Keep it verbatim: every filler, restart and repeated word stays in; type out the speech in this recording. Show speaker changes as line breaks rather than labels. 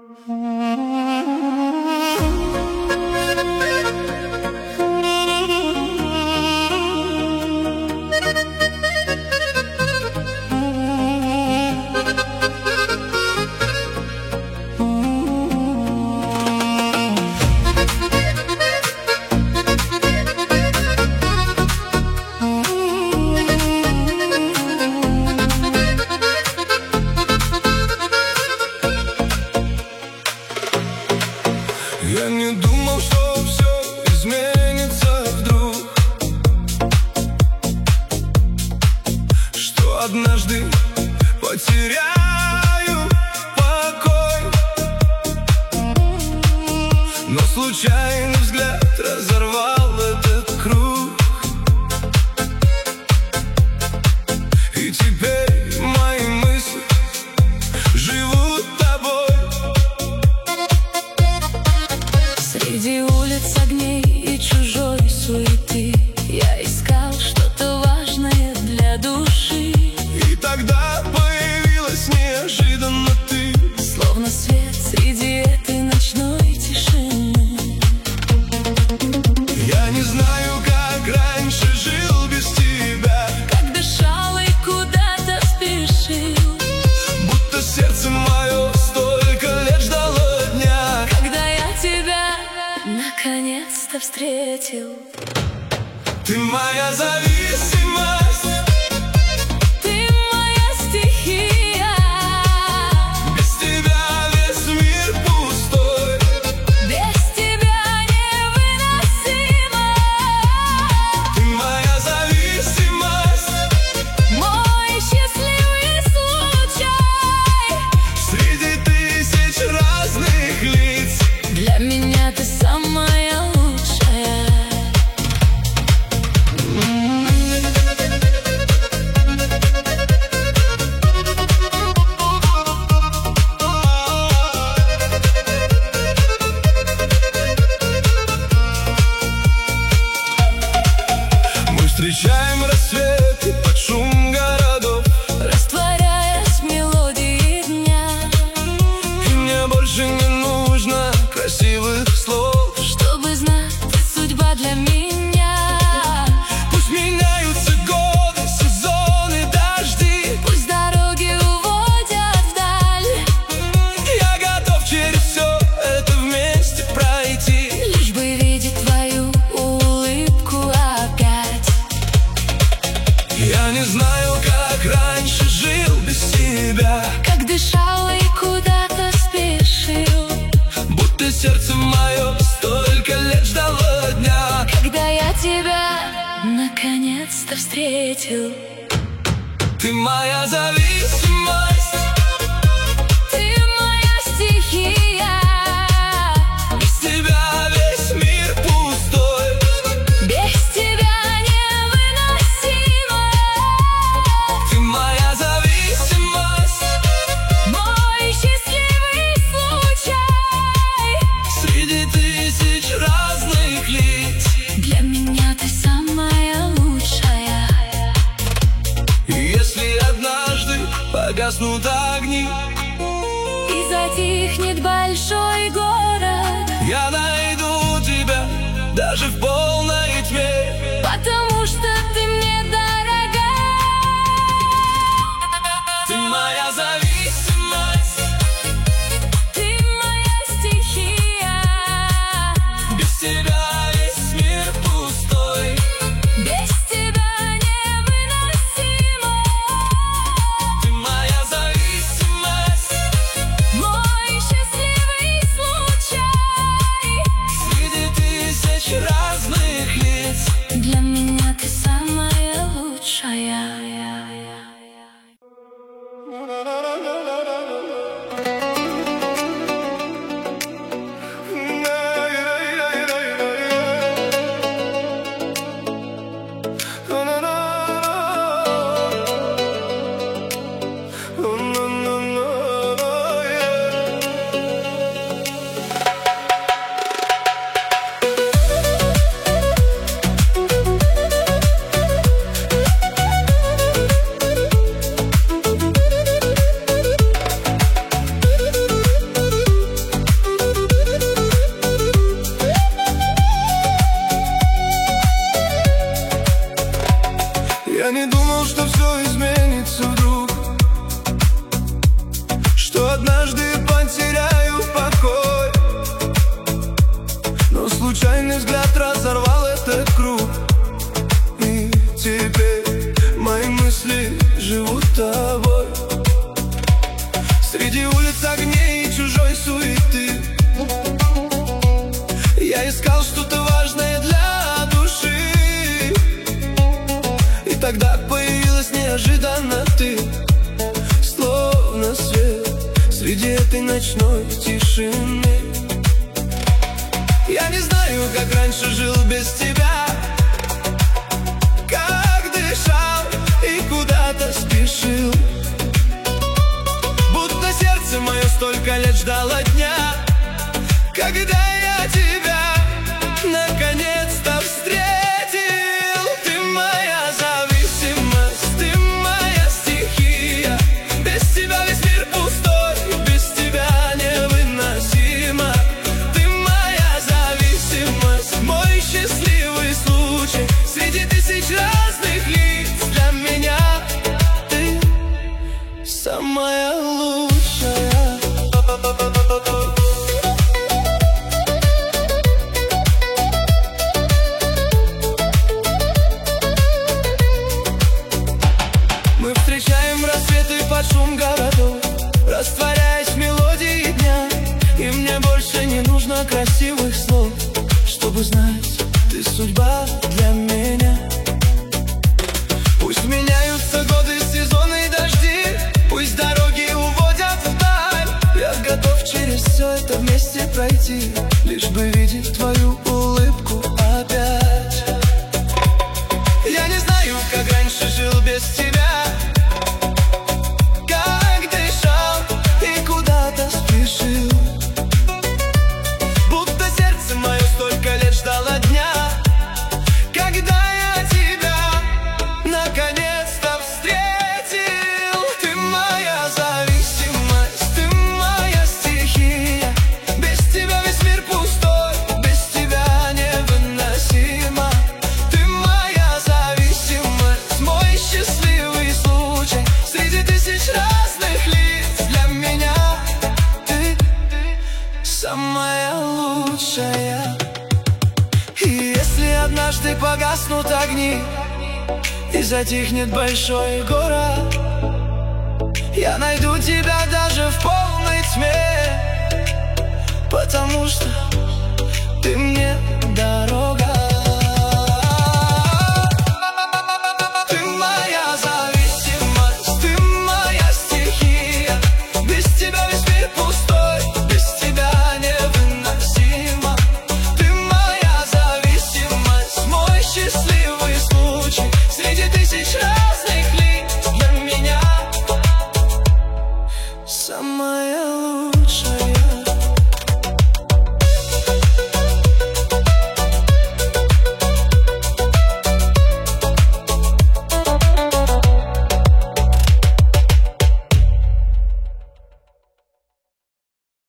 Я не думал, что все изменится вдруг, что однажды потеряю покой, но случайный взгляд разорвал этот круг. И теперь мои мысли живут тобой.
Среди улиц огней и чужой суеты я искал что-то важное для души.
И тогда появилась неожиданно ты,
словно свет среди этой ночной тишины.
Я не знаю, как раньше жил без тебя,
как дышал и куда-то спешил,
будто сердце мое столько лет ждало дня,
когда я тебя наконец-то встретил.
Ты моя зависимость,
ты моя стихия.
без тебя весь мир пустой,
без тебя невыносимо.
ты моя зависимость,
мой счастливый случай.
среди тысяч разных лиц
Для меня ты самая лучшая.
Мы встречаем рассветы под шум городов,
Растворяясь в мелодии дня.
и мне больше не нужно красивых слов,
Чтобы знать, ты судьба для меня.
пусть меняются годы, сезоны, дожди,
Пусть дороги уводят вдаль,
я готов через все это вместе пройти,
лишь бы видеть твою улыбку опять.
я не знаю, как раньше жил без тебя,
Как дышал и куда-то спешил,
будто сердце мое столько лет ждало дня,
когда я тебя наконец-то встретил.
ты моя зависимость,
Ты моя стихия.
без тебя весь мир пустой,
Без тебя невыносимо.
ты моя зависимость,
Мой счастливый случай.
среди тысяч разных лиц.
Для меня ты самая лучшая.
И если однажды погаснут огни,
И затихнет большой город,
я найду тебя даже в полной тьме,
потому что ты мне дорога.
ты моя зависимость,
Ты моя стихия.
без тебя весь мир пустой,
Без тебя невыносимо.
ты моя зависимость,
Мой счастливый случай.
среди тысяч разных улиц огней и чужой суеты. Я искал что-то важное для души, и тогда появилась неожиданно ты, словно свет среди этой ночной тишины. Я не знаю, как раньше жил без тебя, как дышал и куда-то спешил, будто сердце мое столько лет ждало дня, когда я тебя наконец-то встретил. Ты моя зависимость, ты моя стихия. Без тебя весь мир пустой, без тебя невыносимо. Ты моя зависимость, мой счастливый случай. Среди тысяч разных лиц для меня ты самая лучшая. Мы встречаем рассветы под шум городов, растворяясь в мелодии дня. И мне больше не нужно красивых слов, чтобы знать, ты судьба для меня. Пусть меняются годы, сезоны и дожди, пусть дороги уводят вдаль, я готов через все это вместе пройти, лишь бы видеть твою улыбку опять. Я не знаю, как раньше жил без тебя, как дышал и куда-то спешил, будто сердце мое столько лет ждало дня, когда я тебя наконец-то встретил. Ты моя зависимость, ты моя стихия. Без тебя весь мир пустой, без тебя невыносимо. Ты моя зависимость, мой счастливый случай. Среди тысяч разных лиц для меня ты самая лучшая. И если однажды погаснут огни и затихнет большой город, я найду тебя даже в полночь.